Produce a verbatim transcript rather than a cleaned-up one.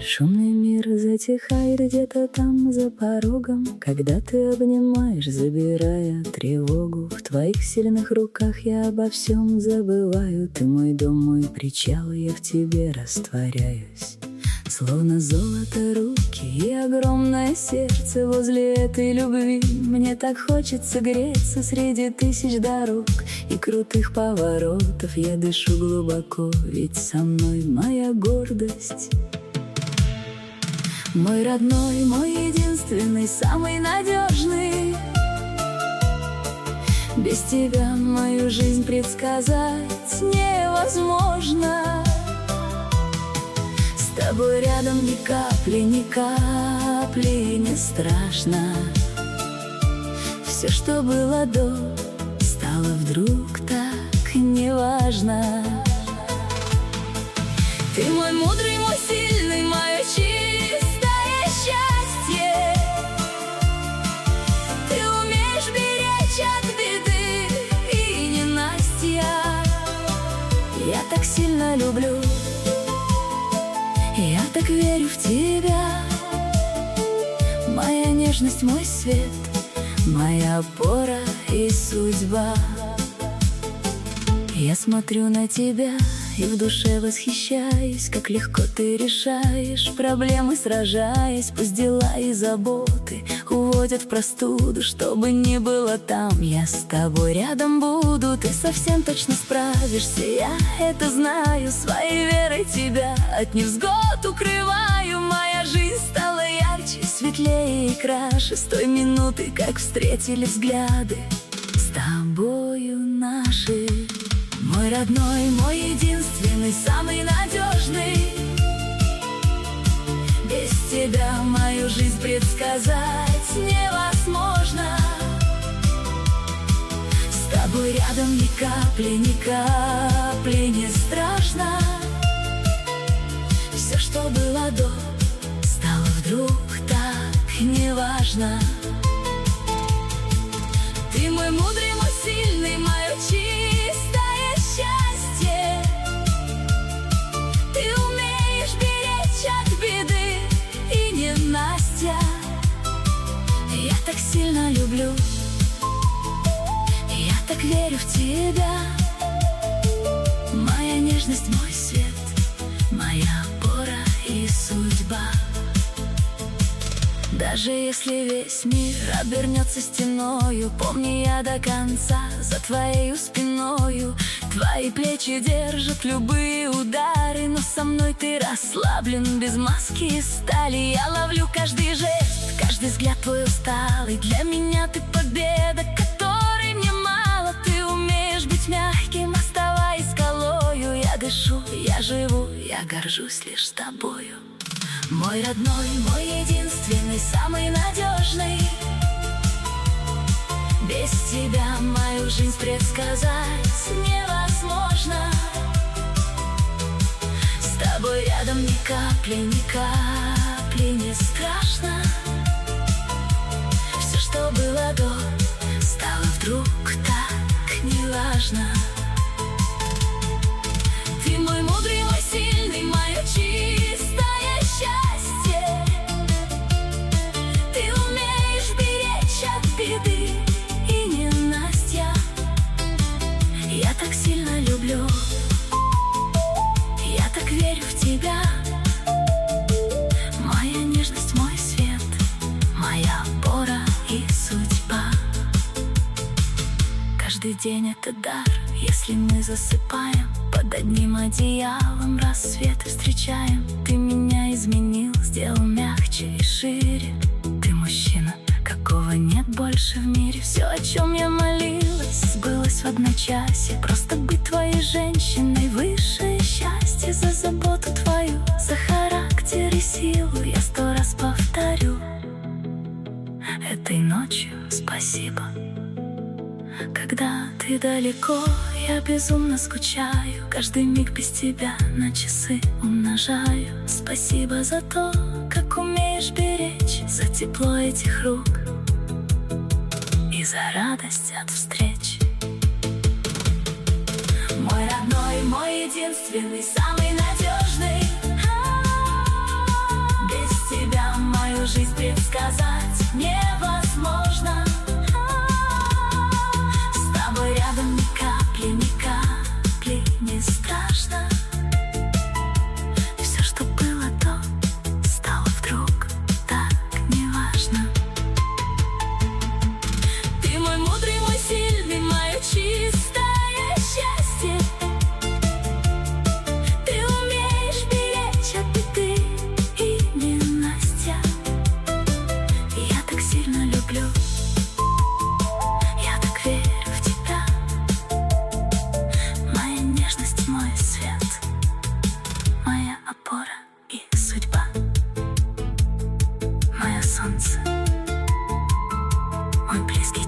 Шумный мир затихает где-то там за порогом, когда ты обнимаешь, забирая тревогу. В твоих сильных руках я обо всем забываю. Ты мой дом, мой причал, я в тебе растворяюсь. Словно золото руки и огромное сердце возле этой любви. Мне так хочется греться среди тысяч дорог и крутых поворотов. Я дышу глубоко, ведь со мной моя гордость. Мой родной, мой единственный, самый надежный. Без тебя мою жизнь предсказать невозможно. С тобой рядом ни капли, ни капли не страшно. Все, что было до, стало вдруг так неважно. Ты мой мудрый, мой сильный, мое чистое счастье. Ты умеешь беречь от беды и ненастья. Я так сильно люблю, я так верю в тебя. Моя нежность, мой свет, моя опора и судьба. Я смотрю на тебя и в душе восхищаюсь, как легко ты решаешь проблемы, сражаясь. Пусть дела и заботы уводят в простуду, что бы ни было там, я с тобой рядом буду. Ты совсем точно справишься, я это знаю. Своей верой тебя от невзгод укрываю. Моя жизнь стала ярче, светлее и краше с той минуты, как встретили взгляды с тобою наши. Мой родной, мой единственный, самый надежный. Без тебя мою жизнь предсказать невозможно. С тобой рядом ни капли, ни капли не страшно. Все, что было до, стало вдруг так неважно. Ты мой мудрый, мой сильный, мое чистое счастье. Ты умеешь беречь от беды и ненастья. Я так сильно люблю, я так верю в тебя. Моя нежность, мой свет, моя опора и судьба. Даже если весь мир обернется стеною, помни, я до конца за твоею спиною. Твои плечи держат любые удары, но со мной ты расслаблен, без маски и стали. Я ловлю каждый жест, каждый взгляд твой усталый. Для меня ты победа, которой мне мало. Ты умеешь быть мягким, оставаясь скалою. Я дышу, я живу, я горжусь лишь тобою. Мой родной, мой единственный, самый надежный. Без тебя мою жизнь предсказать невозможно. С тобой рядом ни капли, ни капли не страшно. Все, что было до, стало вдруг так неважно. Ты мой мудрый, мой сильный, мое чистое счастье. Ты умеешь беречь от беды и ненастья. Я так сильно люблю, я так верю в тебя. Моя нежность, мой свет, моя опора и судьба. Каждый день это дар, если мы засыпаем под одним одеялом, рассвет встречаем. Ты меня изменил, сделал мягче и шире. Ты мужчина, какого нет больше в мире. Все, о чем я молилась, сбылось в одночасье. Просто быть твоей женщиной, высшее счастье. За заботу твою, за характер и силу я сто раз повторю этой ночью спасибо. Когда ты далеко, я безумно скучаю. Каждый миг без тебя на часы умножаю. Спасибо за то, как умеешь беречь, за тепло этих рук и за радость от встреч. Мой родной, мой единственный, самый надежный. предсказать невозможно. С тобой рядом ни капли, ни капли не страшно. Все, что было до, стало вдруг так неважно. Ты мой мудрый, мой сильный, мое чистое счастье. Ты умеешь беречь от беды и ненастья. Я так сильно люблю, я так верю в тебя. Моя нежность, мой свет, моя опора и судьба. Мое солнце, мой близкий